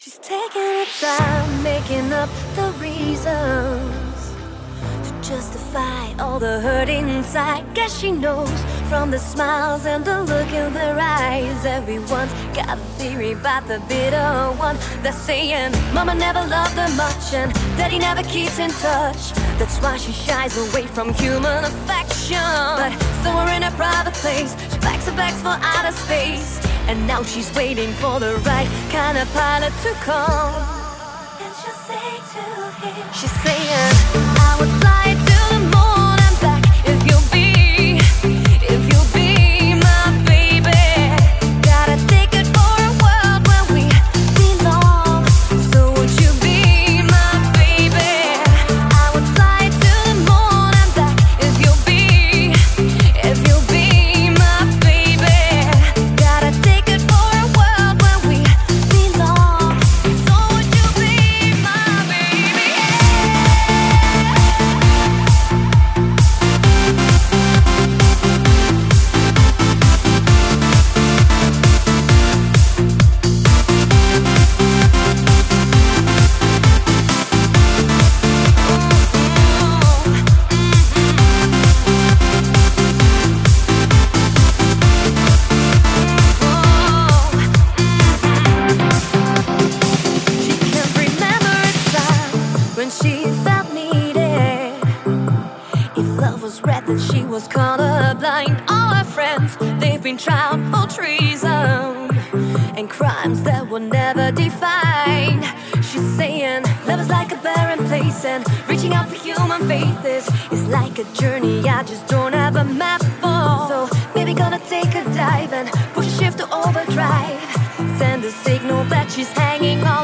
She's taking her time, making up the reasons to justify all the hurt inside. Guess she knows from the smiles and the look in their eyes. Everyone's got a theory about the bitter one. They're saying mama never loved her much and daddy never keeps in touch. That's why she shies away from human affection. But somewhere in a private place, she packs her bags for outer space. And now she's waiting for the right kind of pilot to come. And she'll say to him, she's saying, I would fly to the moon and back if you'll be my baby. Gotta take it for a world where we belong. So would you be my baby? I would fly to the moon and back if you'll be my baby. Gotta take it for a world where we belong. So would you be my baby? She can't remember a time when she felt needed. If love was red, then she was colorblind. All her friends, they've been tried for treason and crimes that were never defined. She's saying love is like a barren place, and reaching out for human faith is like a journey I just don't have a map for. So maybe gonna take a dive and push a shift to overdrive. Send a signal that she's hanging on.